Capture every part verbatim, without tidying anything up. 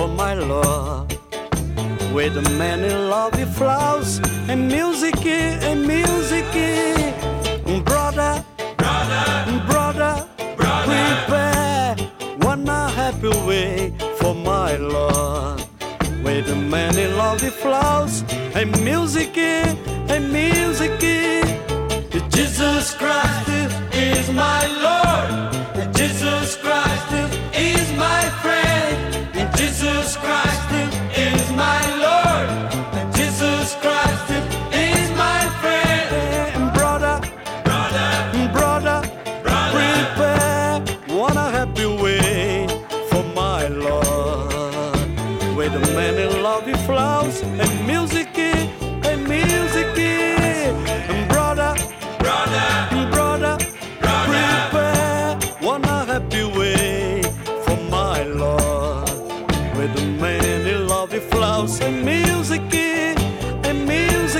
for my Lord. With many lovely flowers and music, and music, brother, brother, brother, brother, prepare one happy way for my Lord. With many lovely flowers and music, and music, Jesus Christ is my Lord. Jesus Christ is my friend. Jesus Christ is my Lord. Jesus Christ is my friend. Brother, brother, brother, brother, prepare one happy way for my Lord. With many lovely flowers and music, and music, brother, brother, brother, prepare one happy way for my Lord. With many lovely flowers and music, and music,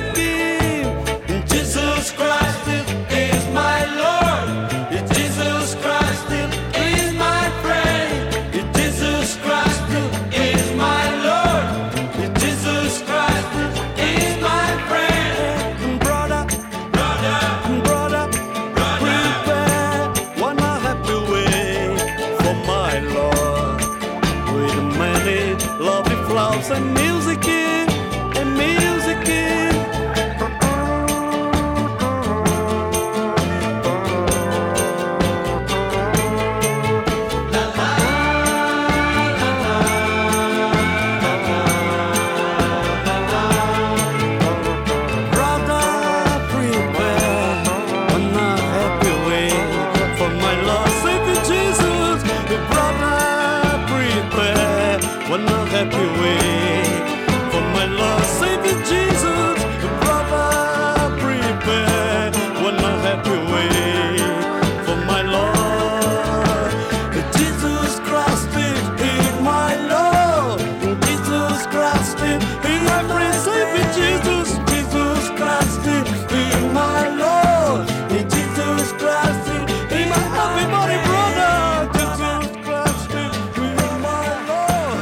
Jesus Christ is my Lord. Jesus Christ is my friend. Jesus Christ is my Lord. Jesus Christ is my friend. Brother, brother, brother, prepare one happy way for my Lord. With many lovely flowers and music, and music. Happy way for my Lord Savior Jesus, brother, prepare one happy way for my Lord. Jesus Christ is my Lord. Jesus Christ is my friend. Savior Jesus, Jesus Christ is my Lord. Jesus Christ is my everybody brother. Jesus Christ is my Lord.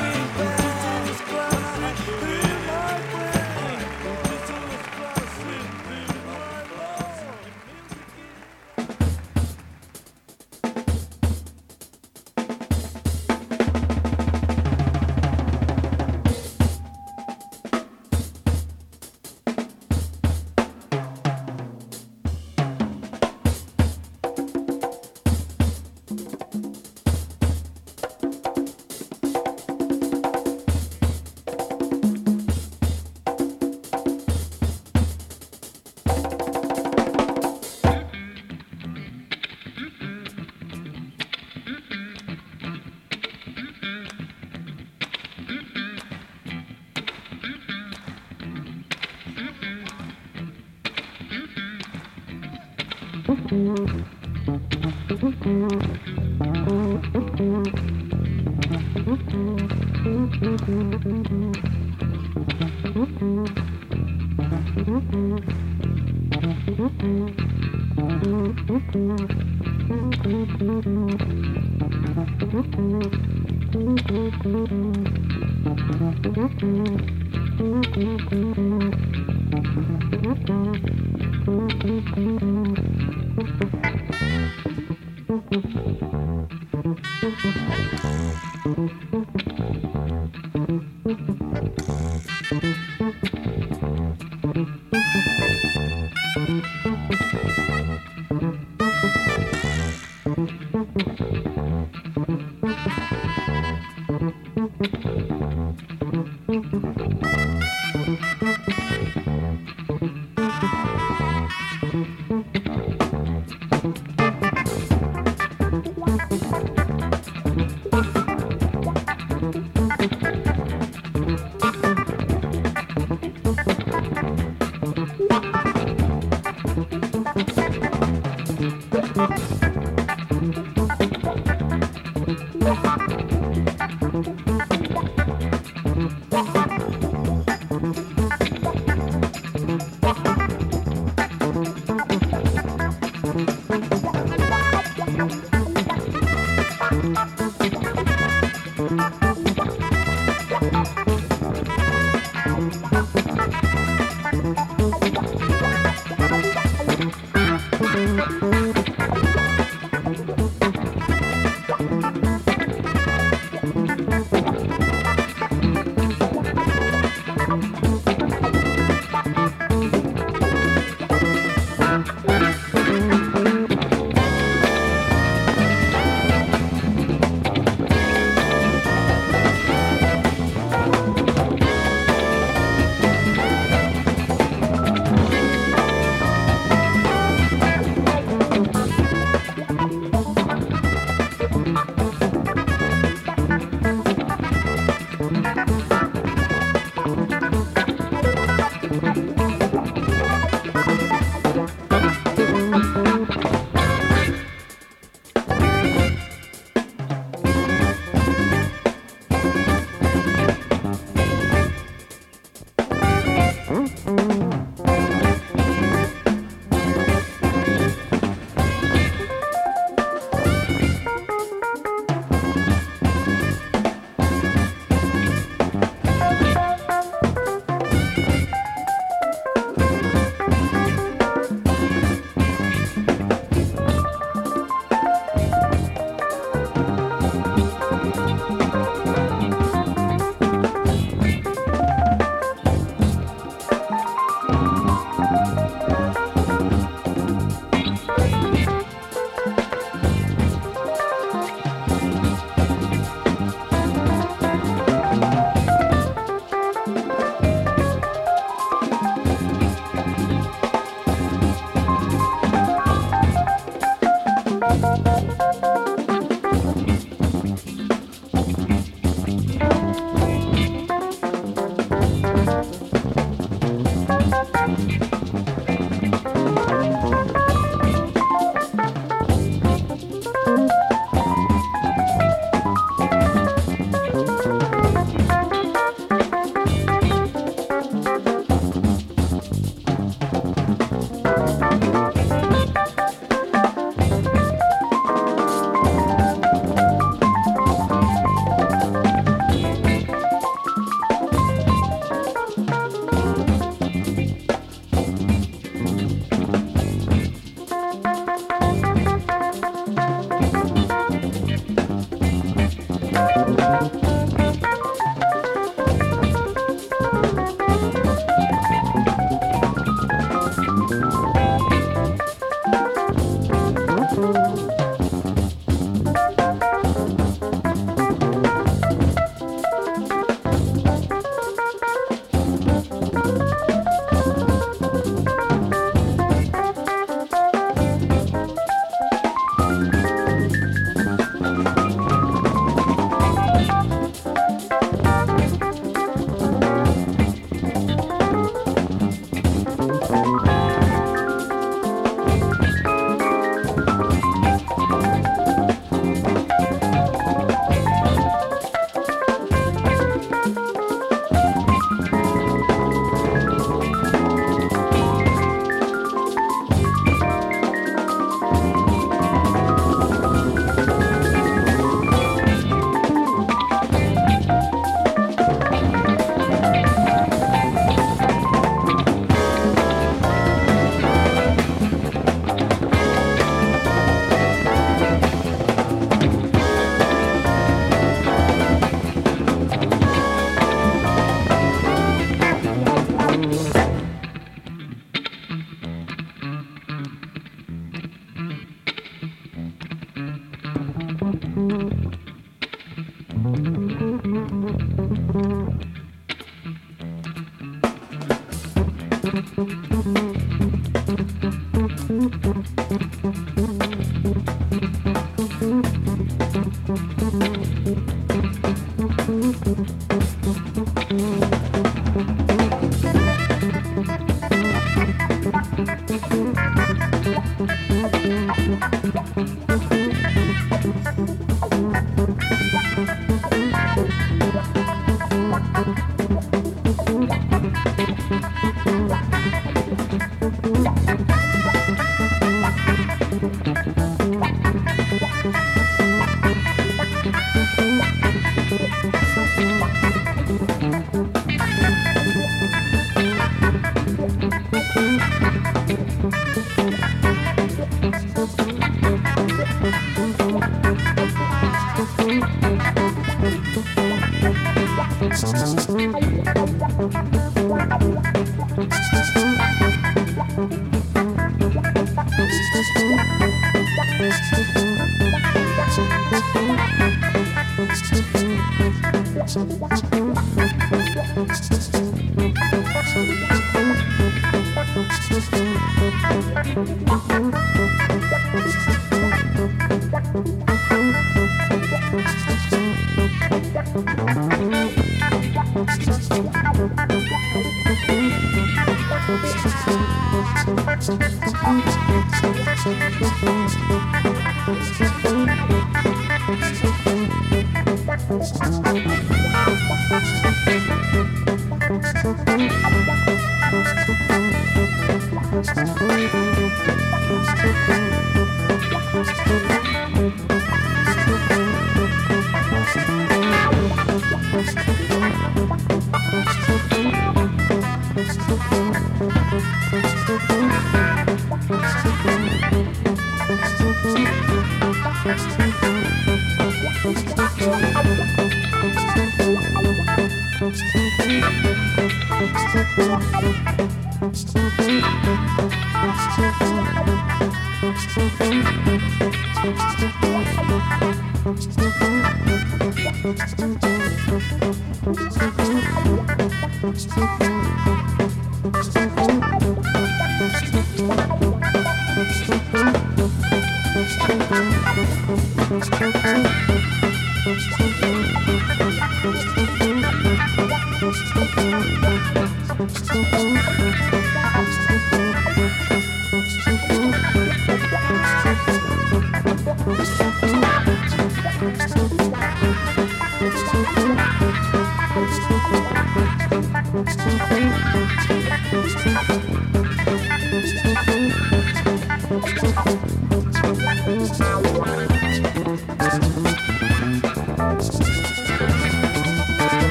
Thank you.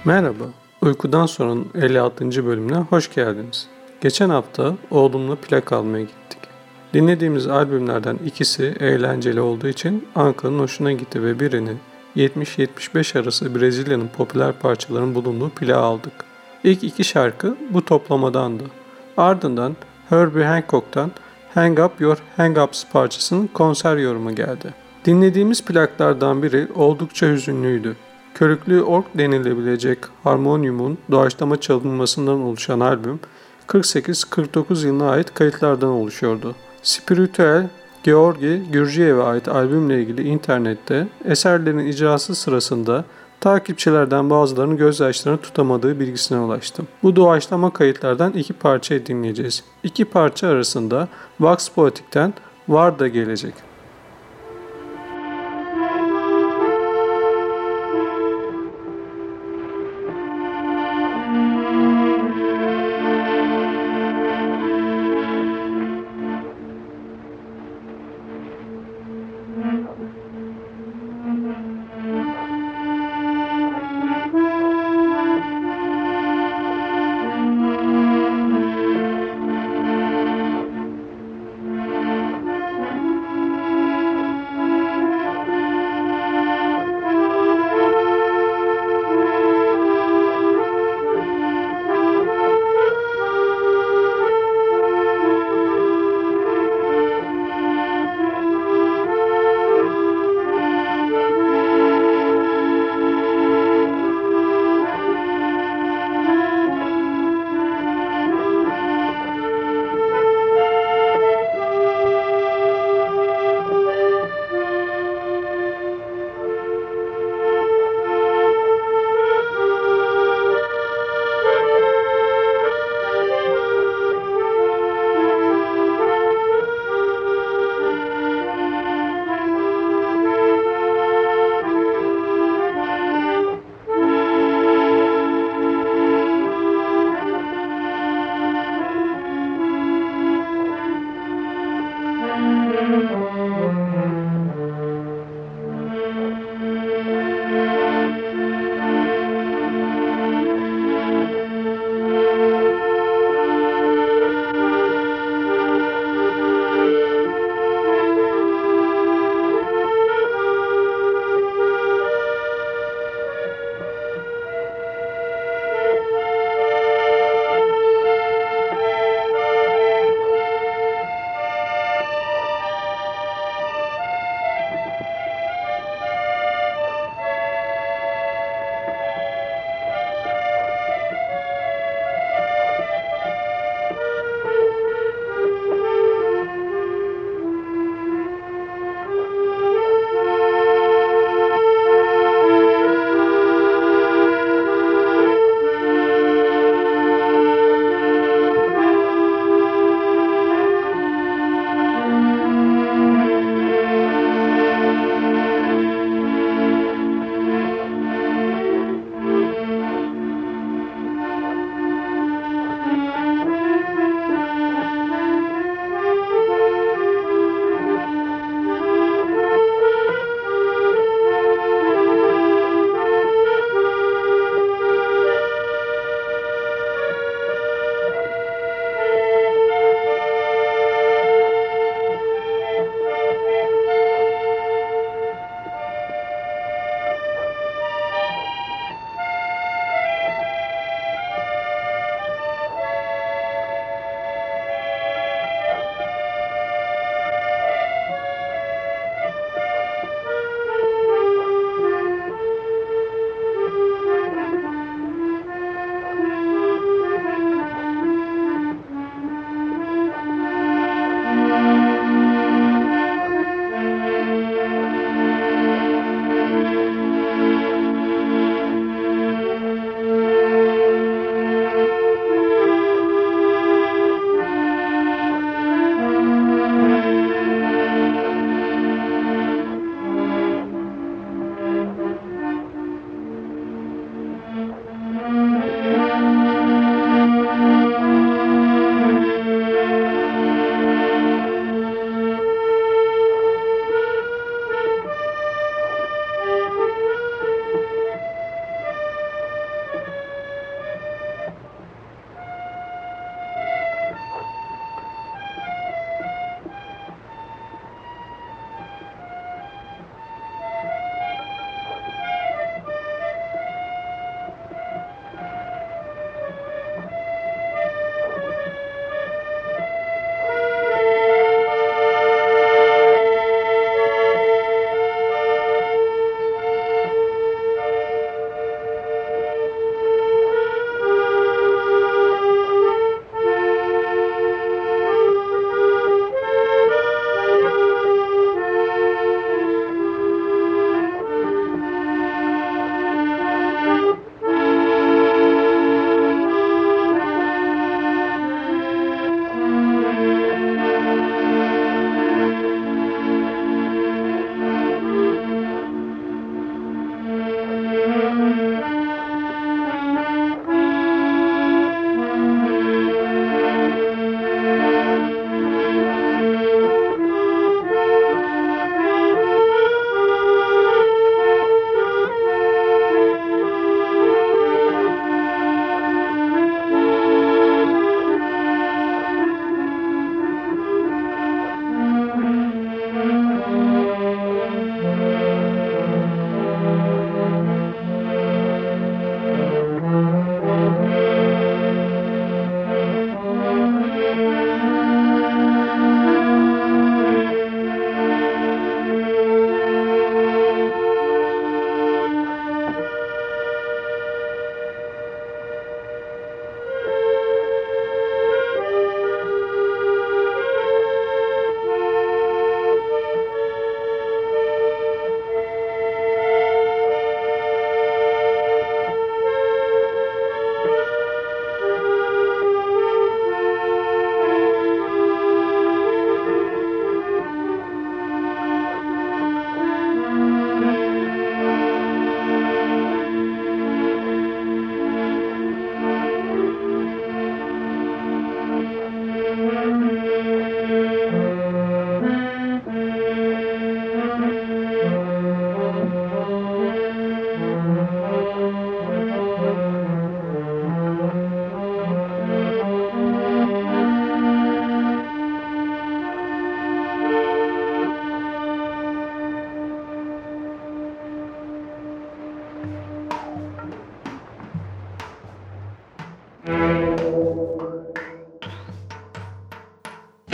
Merhaba, Uykudan Sonra'nın elli altıncı bölümüne hoş geldiniz. Geçen hafta oğlumla plak almaya gittik. Dinlediğimiz albümlerden ikisi eğlenceli olduğu için Ankara'nın hoşuna gitti ve birini yetmiş yetmiş beş arası Brezilya'nın popüler parçalarının bulunduğu plağı aldık. İlk iki şarkı bu toplamadandı. Ardından Herbie Hancock'tan Hang Up Your Hang Ups parçasının konser yorumu geldi. Dinlediğimiz plaklardan biri oldukça hüzünlüydü. Körüklü org denilebilecek harmonyumun doğaçlama çalınmasından oluşan albüm kırk sekiz kırk dokuz yılına ait kayıtlardan oluşuyordu. Spiritüel Georgi Gürciyev'e ait albümle ilgili internette eserlerin icrası sırasında takipçilerden bazılarının gözyaşlarını tutamadığı bilgisine ulaştım. Bu doğaçlama kayıtlardan iki parçayı dinleyeceğiz. İki parça arasında Vox Poetic'ten Var da gelecek.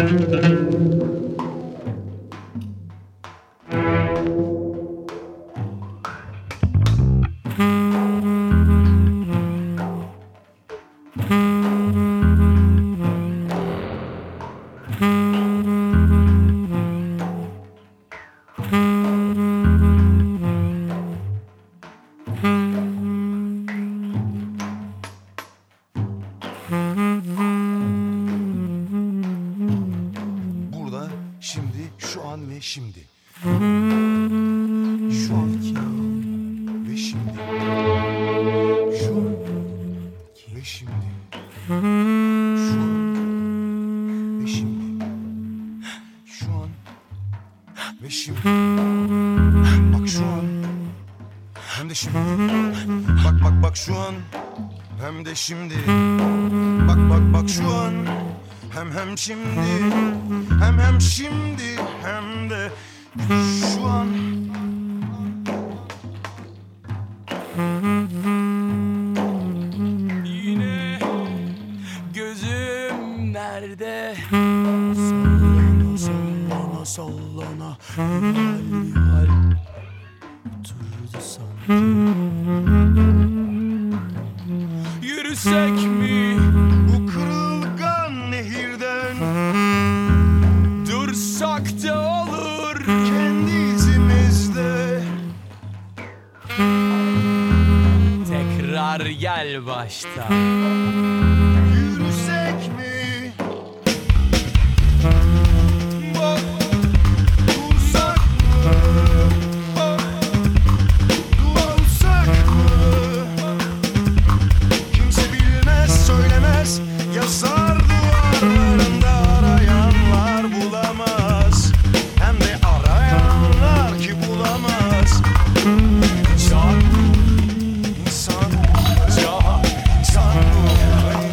Şimdi, şu an ve şimdi. Şu anki ve şimdi. Şu an ve şimdi. Şu an ve şimdi. Şu an ve şimdi. Bak şu an hem de şimdi. Bak bak bak şu an hem de şimdi. Bak bak bak şu an hem hem şimdi. Hem hem şimdi hem de şu an. Yine gözüm nerede? Sallana sallana sallana Nihal nihal oturdu sanki. Yürüsek mi Bu kırılgan nehirden? dursak da olur. Kendi izimizde. Tekrar gel baştan. Yürüsek mi? Bak, dursak mı? Bak, dursak mı? Kimse bilmez, söylemez, yazar duvarlarında, arayanlar bulamaz. Hem de arayanlar ki bulamaz. Can, insan, can, insan ruhu.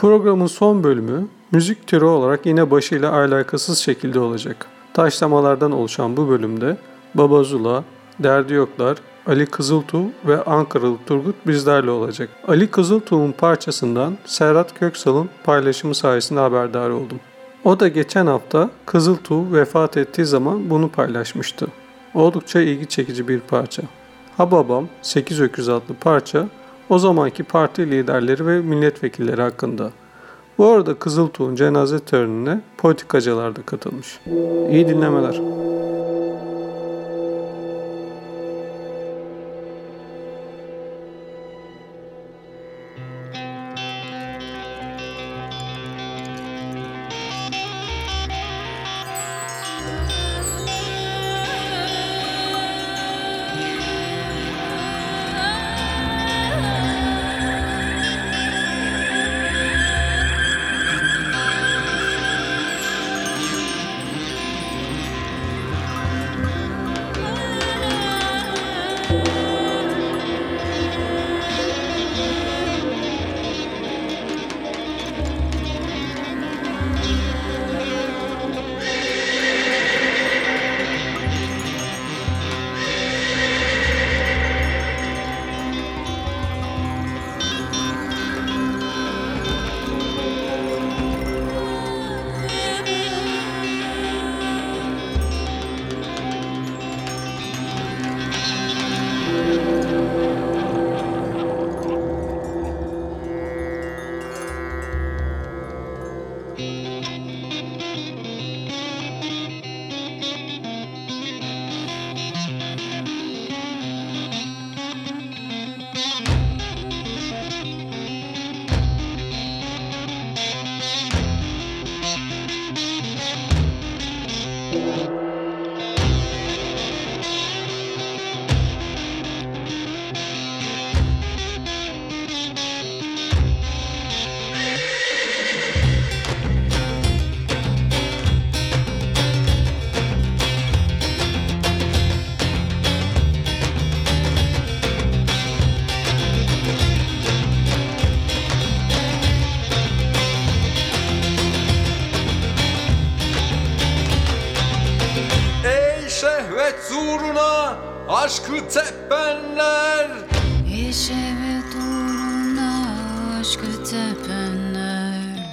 Programın son bölümü müzik türü olarak yine başıyla alakasız şekilde olacak. Taşlamalardan oluşan bu bölümde Baba Zula, Derdi Yoklar, Ali Kızıltuğ ve Ankaralı Turgut bizlerle olacak. Ali Kızıltuğ'un parçasından Serhat Köksal'ın paylaşımı sayesinde haberdar oldum. O da geçen hafta Kızıltuğ vefat ettiği zaman bunu paylaşmıştı. Oldukça ilgi çekici bir parça. Ha Babam sekiz Öküz adlı parça o zamanki parti liderleri ve milletvekilleri hakkında. Bu arada Kızıltuğ'un cenaze törenine politikacılar da katılmış. İyi dinlemeler. Aşkı tepenler, şehvet uğruna aşkı tepenler.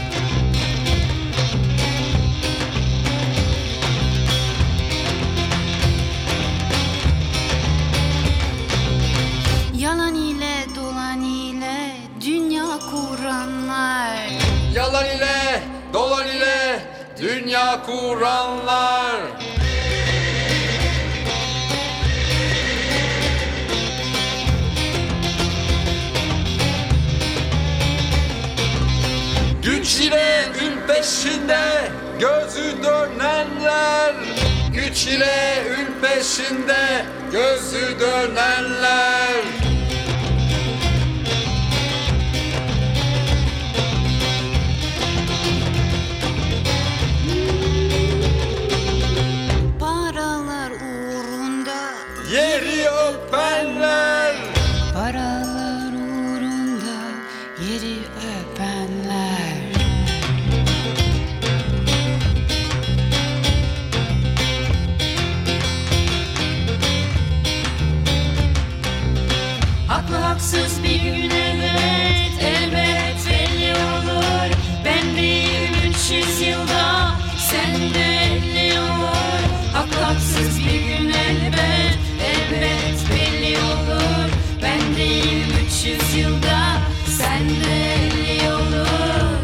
Yalan ile dolan ile dünya kuranlar. Yalan ile dolan ile dünya kuranlar. Güç ile ün peşinde gözü dönenler. Güç ile ün peşinde gözü dönenler. Paralar uğrunda Yeri öpenler. Paralar uğrunda yeri öpenler. Haklı haksız bir gün elbet, elbet belli olur. Ben değil üç yüz yılda, sen de elli olur. Haklı haksız bir gün elbet, elbet belli olur. Ben değil üç yüz yılda, sen de elli olur.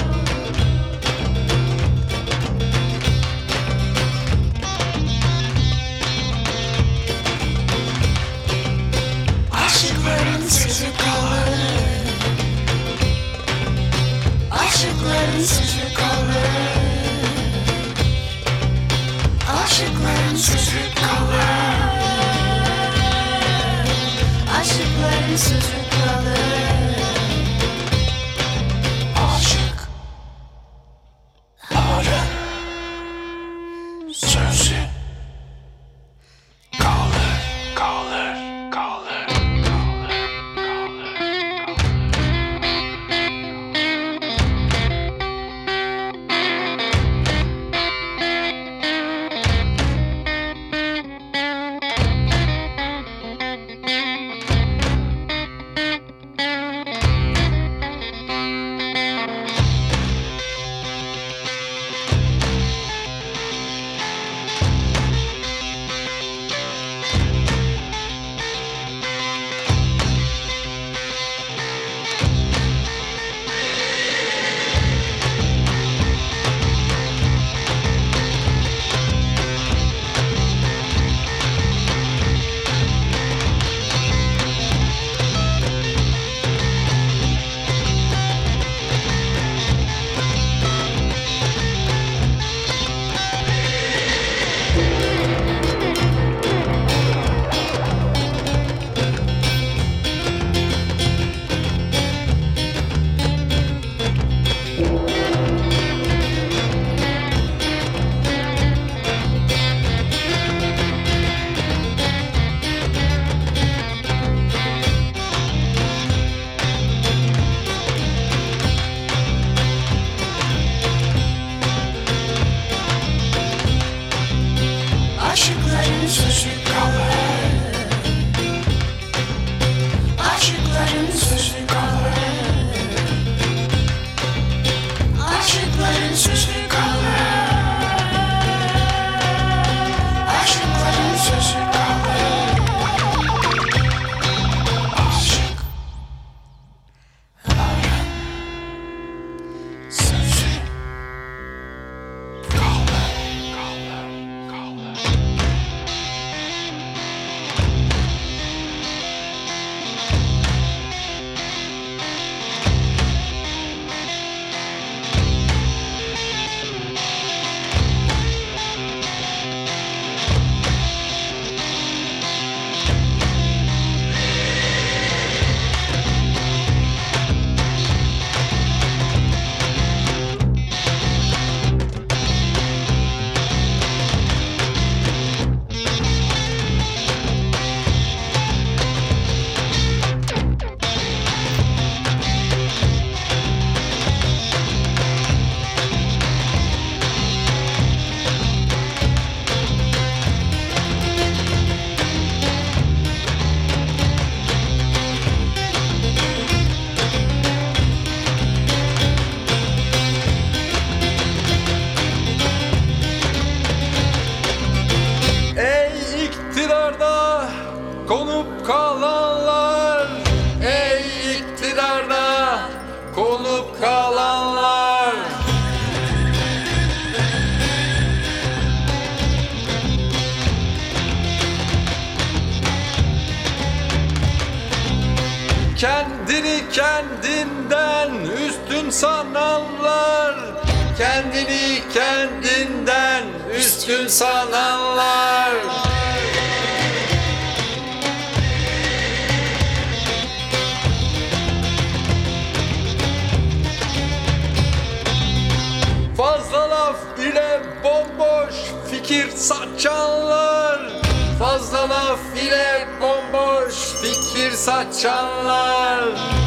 Aşıkların sözü kalır. Aşıkların sözü kalır. Aşıkların sözü kalır. Aşıkların sözü kalır. konup kalanlar. Kendini kendinden üstün sananlar, kendini kendinden üstün sananlar. Fazla laf ile bomboş fikir saçanlar, fazla laf ile bomboş fikir saçanlar.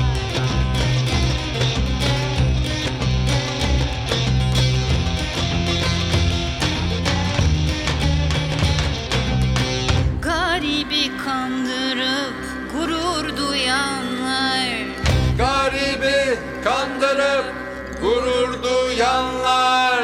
Garibi kandırıp gurur duyanlar, Garibi kandırıp gurur duyanlar.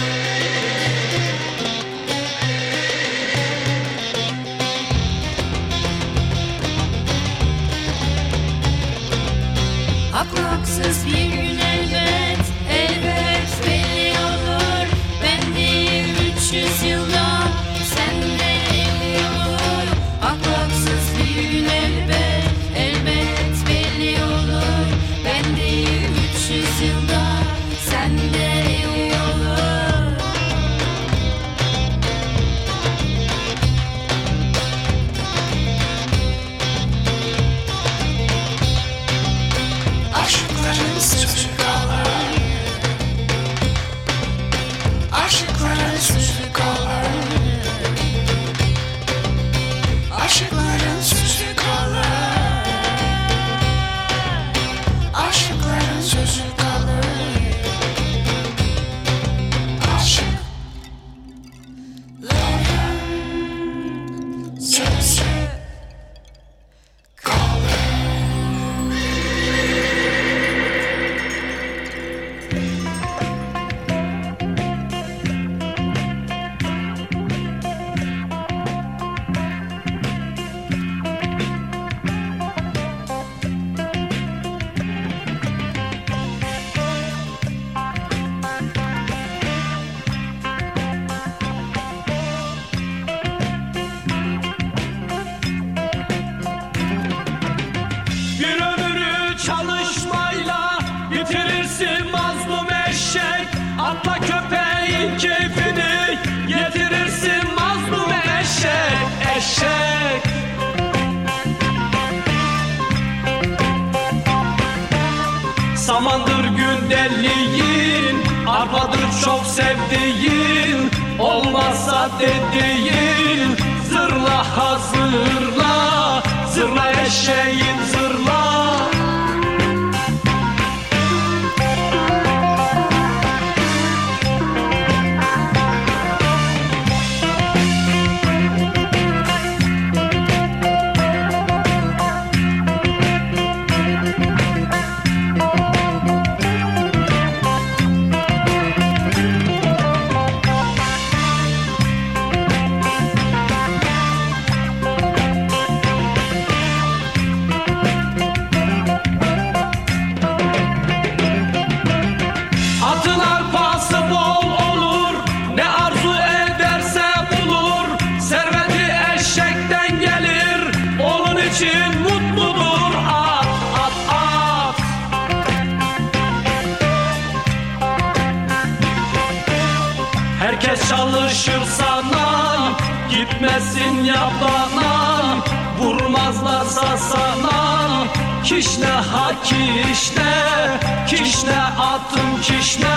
haklı haksız bir gün elbet, elbet belli olur. Ben değil üç yüz yılda, sen de elli olur. Haklı haksız bir gün elbet, elbet belli olur. Ben değil üç yüz yılda, sen de elli olur. Aşıkların sözü kalır. Aşıkların sözü kalır. Aşıkların sözü kalır. Aşıkların sözü kalır. Aşık. Sözü kalır. Bir ömrü çalışmayla bitirirsin mazlum eşek. Atla köpeğin keyfini yetirirsin mazlum eşek. Eşek. Samandır gündelliğin, arpadır çok sevdiğin. Olmazsa dediğin, zırla hazırla, zırla eşeğin zırla. Atın arpası bol olur, ne arzu ederse bulur. Serveti eşekten gelir, onun için mutludur. At, at, at. Herkes çalışır sana, gitmesin yabana. Vurmazlarsa sana, kişne ha kişne, kişne atım kişne.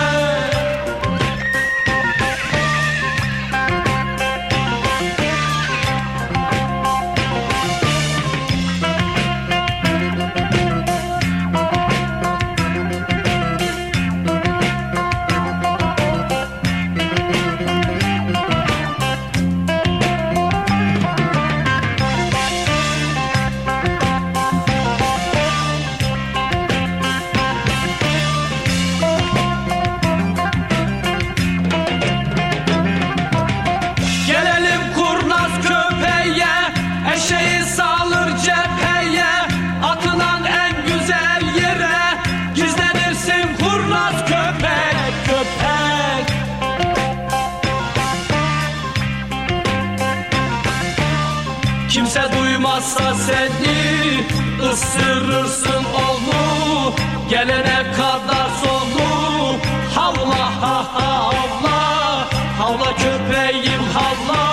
yasa seni ısırırsın onu, gelene kadar sonu. Havla ha havla, havla köpeğim havla.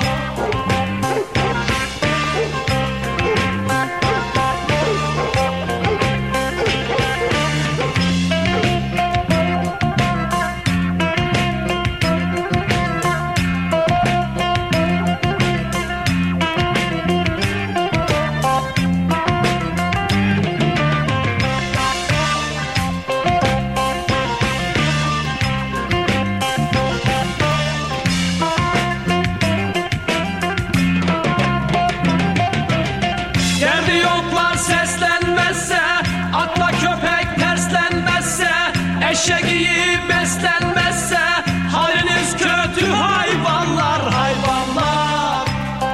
Eşeği beslenmezse haliniz kötü hayvanlar, hayvanlar.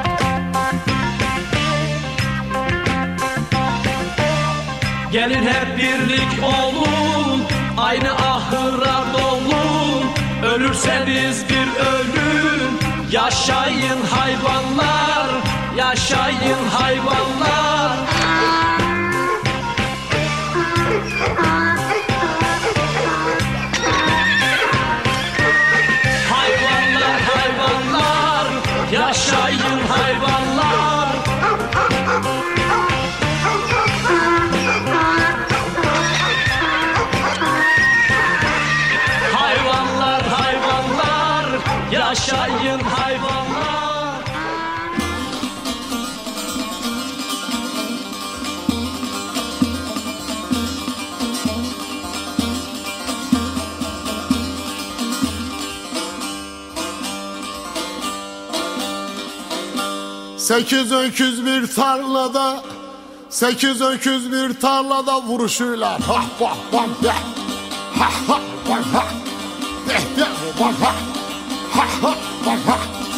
Gelin hep birlik olun, aynı ahıra dolun. Ölürseniz bir ölün, yaşayın hayvanlar, yaşayın hayvanlar. Yaşayın hayvanlar. Hayvanlar, hayvanlar. Yaşayın hayvanlar. Sekiz öküz bir tarlada, sekiz öküz bir tarlada vuruşuyla. Ha ha ha ha ha ha ha ha ha ha ha ha.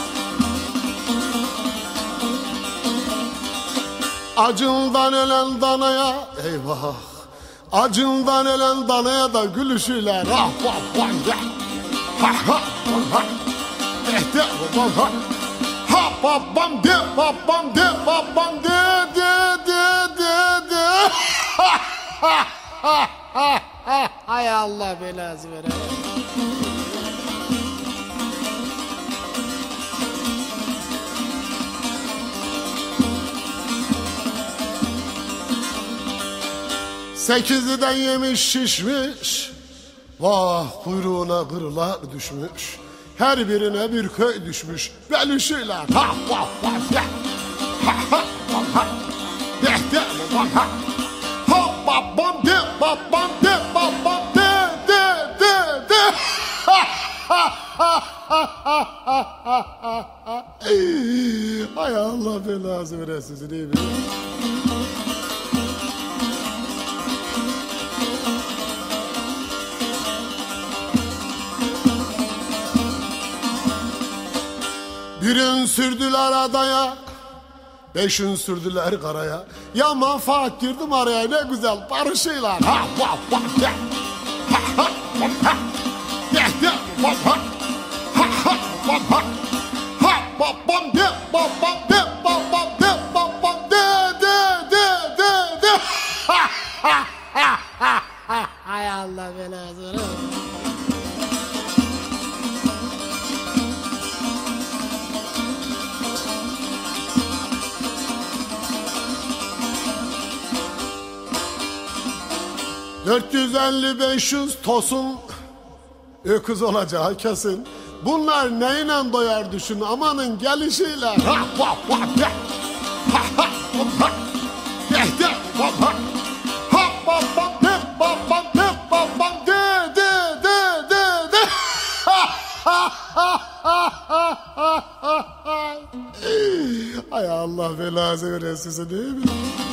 Acından ölen danaya, eyvah. Acından ölen danaya da gülüşüyle. Ha ha ha ha ha ha ha ha. Ha babam de babam de babam de de de de de. Ha ha ha ha ha. Hay Allah belası vere. Sekiziden yemiş şişmiş, vah kuyruğuna kırılar düşmüş. Her birine bir köy düşmüş. Belüşüyle ha ha ha ha ha ha ha de de ha ha babam de babam de babam de de de de ha ha ha ha ha ha. Ay Allah belası versin değil mi? Birin sürdüler adaya, beşin sürdüler karaya. Ya manfaat girdim araya, ne güzel barışıylar. Ha ha ha ha ha ha ha ha ha ha ha ha babam de babam de babam de babam de de de de de ha ha ha ha ha. Hay Allah belası. dört yüz elli beş yüz tosun öküz olacağı kesin. Bunlar neyle doyar düşün, amanın gelişiyle. Ha ha ha ha ha ha ha ha ha babam de babam de babam de de de de de ha ha ha ha ha ha. Ay Allah belası versin değil mi?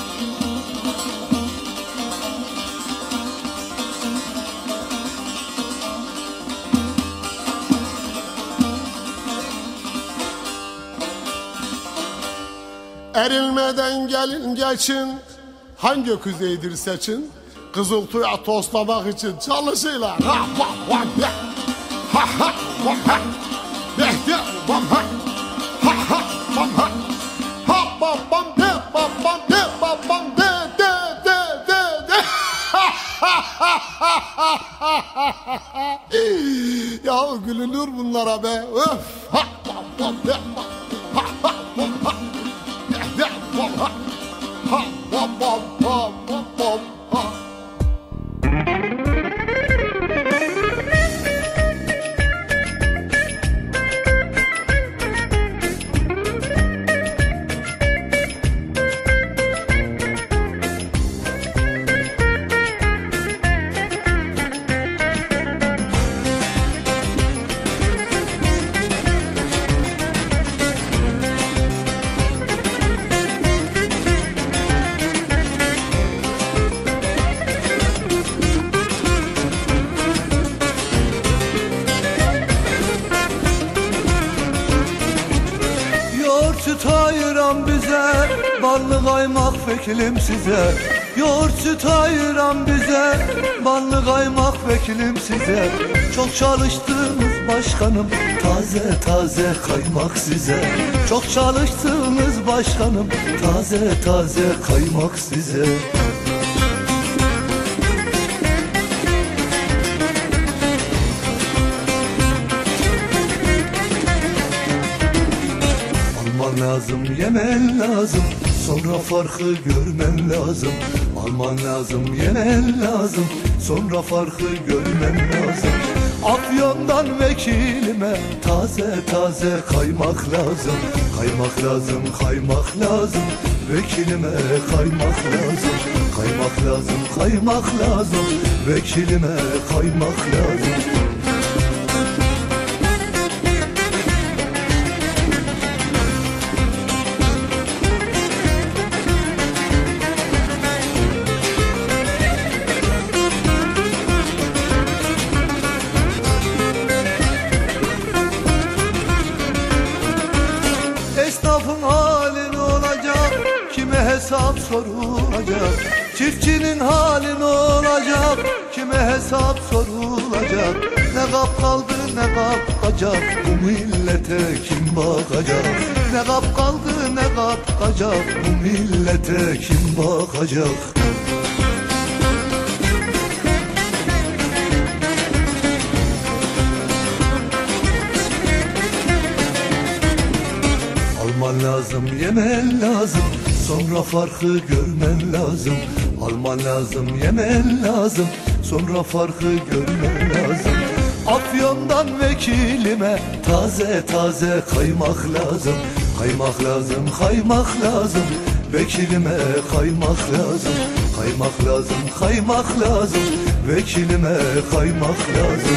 Erilmeden gelin geçin, hangi öküzeydir seçin? Kızıltuya toslamak için çalışırlar. Ha ha ha ha ha ha ha ha ha ha ha ha ha ha gülünür bunlara be. Öf. Ha, ha, ha, ha, ha, ha, ha. Ya, ya, ha, ha, ha, ha, ha, ha, ha. Süt ayıran bize, ballı kaymak vekilim size. Yoğurt süt ayıran bize, ballı kaymak vekilim size. Çok çalıştınız başkanım, taze taze kaymak size. Çok çalıştınız başkanım, taze taze kaymak size. Alman lazım, yemen lazım, sonra farkı görmen lazım. Alman lazım, yemen lazım, sonra farkı görmen lazım. Afyon'dan vekilime taze taze kaymak lazım. Kaymak lazım, kaymak lazım, vekilime kaymak lazım. Kaymak lazım, kaymak lazım, vekilime kaymak lazım. Esnafın hali ne olacak, kime hesap sorulacak? Çiftçinin hali ne olacak, kime hesap sorulacak? Ne kap kaldı ne kapacak, bu millete kim bakacak? Ne kap kaldı ne kapacak, bu millete kim bakacak? Alman lazım, yemen lazım, sonra farkı görmen lazım. Alman lazım, yemen lazım, sonra farkı görmen lazım. Afyon'dan vekilime taze taze kaymak lazım. Kaymak lazım, kaymak lazım, vekilime kaymak lazım. Kaymak lazım, kaymak lazım, vekilime kaymak lazım.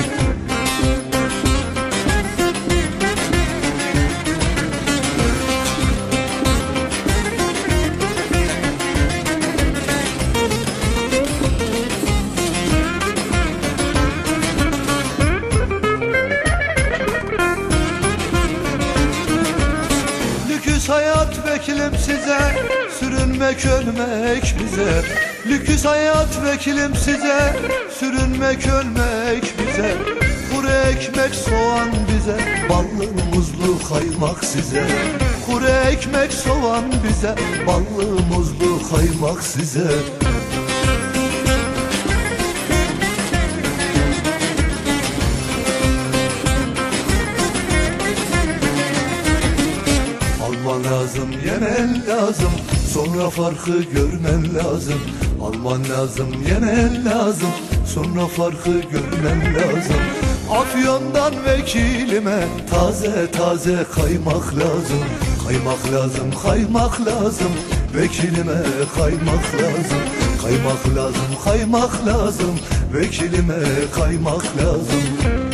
Lüküs hayat vekilim size, sürünmek ölmek bize. Lüküs hayat vekilim size, sürünmek ölmek bize. Kuru ekmek soğan bize, ballı muzlu kaymak size. Kuru ekmek soğan bize, ballı muzlu kaymak size. Alman lazım, yemen lazım, sonra farkı görmen lazım. Alman lazım, yemen lazım, sonra farkı görmen lazım. Afyon'dan vekilime taze taze kaymak lazım. Kaymak lazım, kaymak lazım, vekilime kaymak lazım. Kaymak lazım, kaymak lazım, vekilime kaymak lazım.